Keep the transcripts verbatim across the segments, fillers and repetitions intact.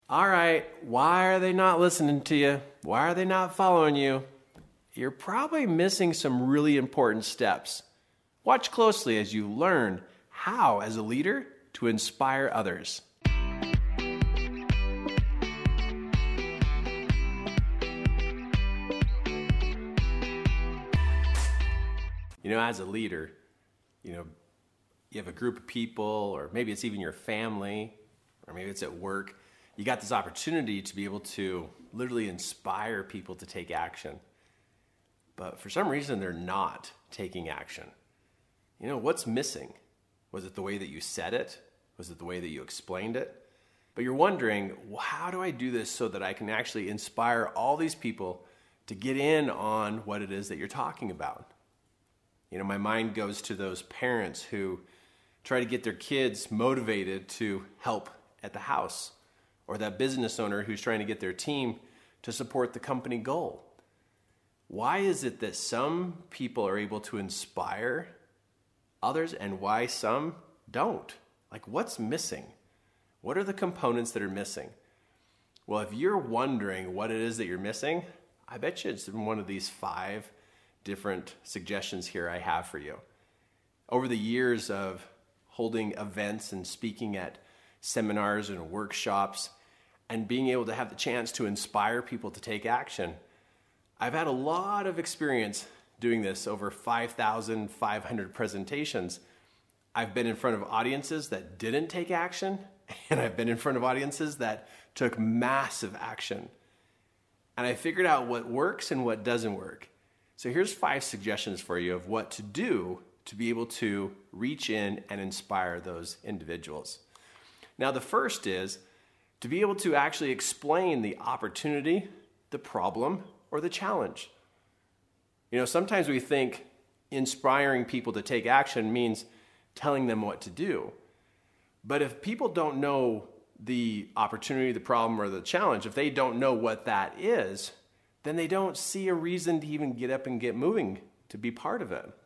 All right, why are they not listening to you? Why are they not following you? You're probably missing some really important steps. Watch closely as you learn how, as a leader, to inspire others. You know, as a leader, you know, you have a group of people, or maybe it's even your family, or maybe it's at work. You got this opportunity to be able to literally inspire people to take action. But for some reason, they're not taking action. You know, what's missing? Was it the way that you said it? Was it the way that you explained it? But you're wondering, well, how do I do this so that I can actually inspire all these people to get in on what it is that you're talking about? You know, my mind goes to those parents who try to get their kids motivated to help at the house, or that business owner who's trying to get their team to support the company goal. Why is it that some people are able to inspire others and why some don't? Like, what's missing? What are the components that are missing? Well, if you're wondering what it is that you're missing, I bet you it's in one of these five different suggestions here I have for you. Over the years of holding events and speaking at seminars and workshops and being able to have the chance to inspire people to take action, I've had a lot of experience doing this, over five thousand five hundred presentations. I've been in front of audiences that didn't take action, and I've been in front of audiences that took massive action. And I figured out what works and what doesn't work. So here's five suggestions for you of what to do to be able to reach in and inspire those individuals. Now, the first is to be able to actually explain the opportunity, the problem, or the challenge. You know, sometimes we think inspiring people to take action means telling them what to do. But if people don't know the opportunity, the problem, or the challenge, if they don't know what that is, then they don't see a reason to even get up and get moving to be part of it.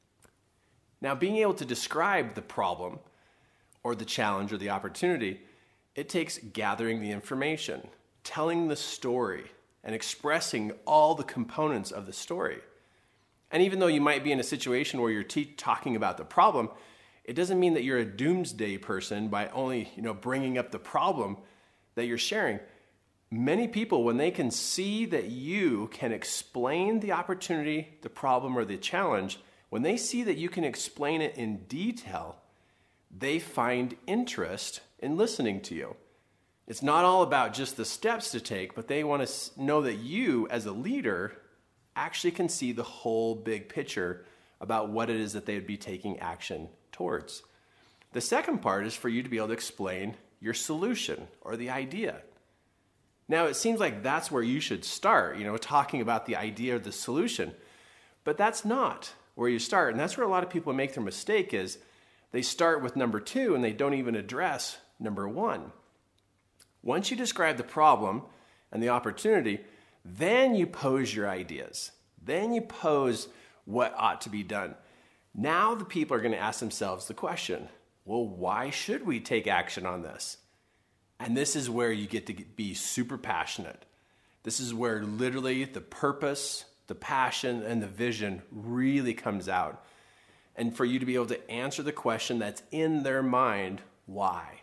Now, being able to describe the problem or the challenge or the opportunity, it takes gathering the information, telling the story, and expressing all the components of the story. And even though you might be in a situation where you're te- talking about the problem, it doesn't mean that you're a doomsday person by only, you know, bringing up the problem that you're sharing. Many people, when they can see that you can explain the opportunity, the problem, or the challenge, when they see that you can explain it in detail, they find interest in listening to you. It's not all about just the steps to take, but they want to know that you, as a leader, actually can see the whole big picture about what it is that they would be taking action towards. The second part is for you to be able to explain your solution or the idea. Now, it seems like that's where you should start, you know, talking about the idea or the solution. But that's not where you start. And that's where a lot of people make their mistake is they start with number two and they don't even address number one. Once you describe the problem and the opportunity, then you pose your ideas. Then you pose what ought to be done. Now the people are going to ask themselves the question, well, why should we take action on this? And this is where you get to be super passionate. This is where literally the purpose, the passion, and the vision really comes out. And for you to be able to answer the question that's in their mind, why?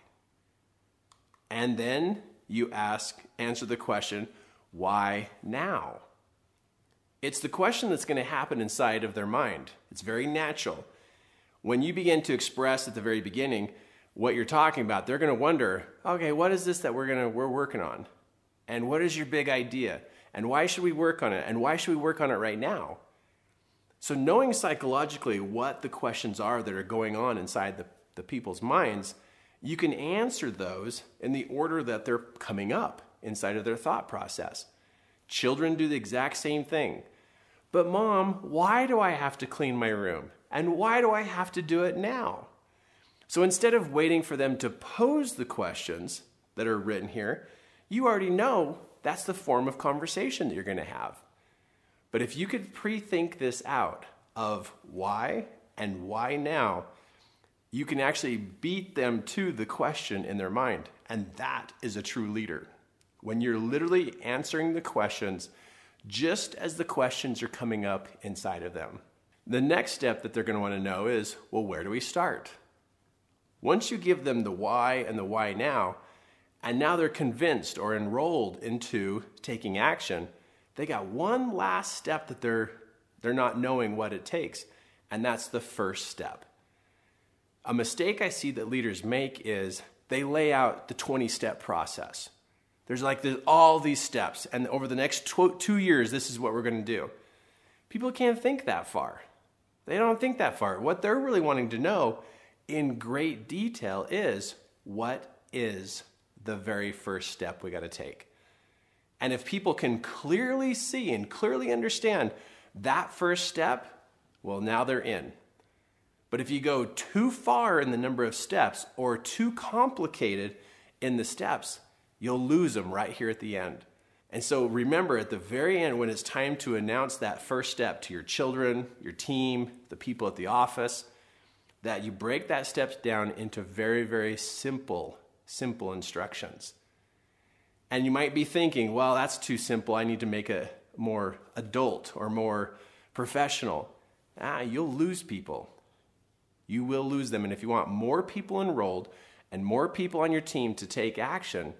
And then you ask, answer the question, why now? It's the question that's going to happen inside of their mind. It's very natural. When you begin to express at the very beginning what you're talking about, they're going to wonder, okay, what is this that we're going to we're working on? And what is your big idea? And why should we work on it? And why should we work on it right now? So knowing psychologically what the questions are that are going on inside the, the people's minds, you can answer those in the order that they're coming up inside of their thought process. Children do the exact same thing. But Mom, why do I have to clean my room? And why do I have to do it now? So instead of waiting for them to pose the questions that are written here, you already know that's the form of conversation that you're going to have. But if you could pre-think this out of why and why now, you can actually beat them to the question in their mind. And that is a true leader. When you're literally answering the questions just as the questions are coming up inside of them. The next step that they're going to want to know is, well, where do we start? Once you give them the why and the why now, and now they're convinced or enrolled into taking action, they got one last step that they're they're not knowing what it takes, and that's the first step. A mistake I see that leaders make is they lay out the twenty-step process. There's like this, all these steps, and over the next tw- two years, this is what we're going to do. People can't think that far. They don't think that far. What they're really wanting to know in great detail is, what is the very first step we got to take? And if people can clearly see and clearly understand that first step, well, now they're in. But if you go too far in the number of steps or too complicated in the steps, you'll lose them right here at the end. And so remember, at the very end, when it's time to announce that first step to your children, your team, the people at the office, that you break that steps down into very, very simple, simple instructions. And you might be thinking, well, that's too simple. I need to make it more adult or more professional. Ah, you'll lose people. You will lose them. And if you want more people enrolled and more people on your team to take action,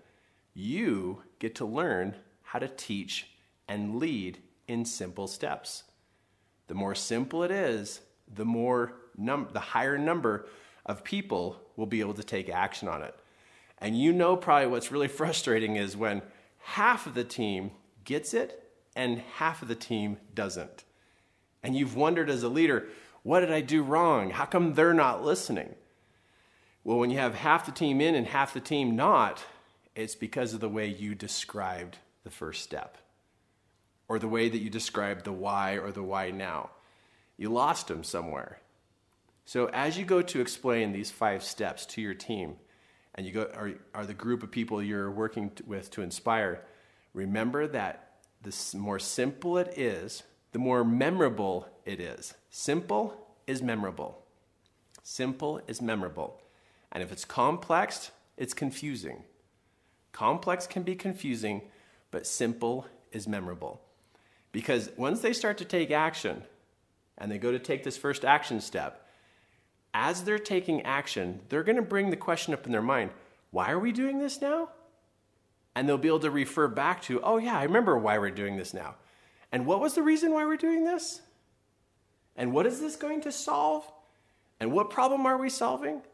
you get to learn how to teach and lead in simple steps. The more simple it is, the more num- the higher number of people will be able to take action on it. And you know probably what's really frustrating is when half of the team gets it and half of the team doesn't. And you've wondered as a leader, what did I do wrong? How come they're not listening? Well, when you have half the team in and half the team not, it's because of the way you described the first step, or the way that you described the why or the why now. You lost them somewhere. So as you go to explain these five steps to your team, and you go are, are the group of people you're working t- with to inspire, remember that the more simple it is, the more memorable it is. Simple is memorable. Simple is memorable. And if it's complex, it's confusing. Complex can be confusing, but simple is memorable. Because once they start to take action, and they go to take this first action step, as they're taking action, they're going to bring the question up in their mind, why are we doing this now? And they'll be able to refer back to, oh yeah, I remember why we're doing this now. And what was the reason why we're doing this? And what is this going to solve? And what problem are we solving?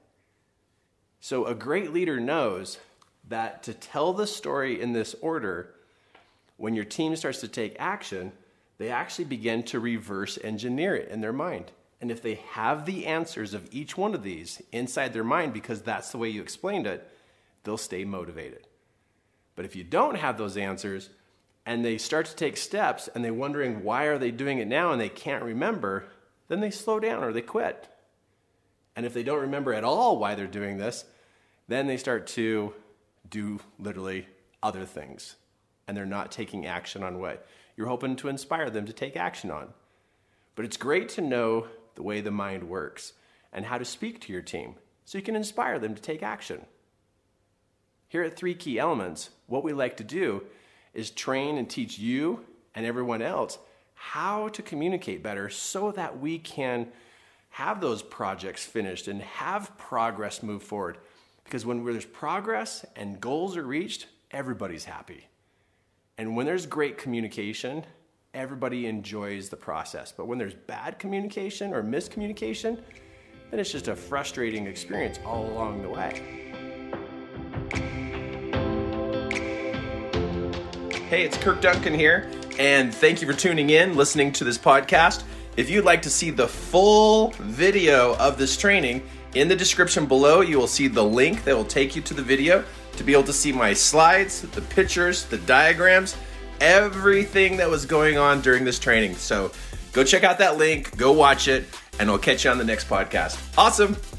So a great leader knows that to tell the story in this order, when your team starts to take action, they actually begin to reverse engineer it in their mind. And if they have the answers of each one of these inside their mind, because that's the way you explained it, they'll stay motivated. But if you don't have those answers, and they start to take steps, and they're wondering why are they doing it now, and they can't remember, then they slow down or they quit. And if they don't remember at all why they're doing this, then they start to do literally other things. And they're not taking action on what you're hoping to inspire them to take action on. But it's great to know the way the mind works and how to speak to your team so you can inspire them to take action. Here at Three Key Elements, what we like to do is train and teach you and everyone else how to communicate better so that we can have those projects finished and have progress move forward. Because when there's progress and goals are reached, everybody's happy. And when there's great communication, everybody enjoys the process. But when there's bad communication or miscommunication, then it's just a frustrating experience all along the way. Hey, it's Kirk Duncan here, and thank you for tuning in, listening to this podcast. If you'd like to see the full video of this training, in the description below, you will see the link that will take you to the video to be able to see my slides, the pictures, the diagrams, everything that was going on during this training. So go check out that link, go watch it, and I'll catch you on the next podcast. Awesome.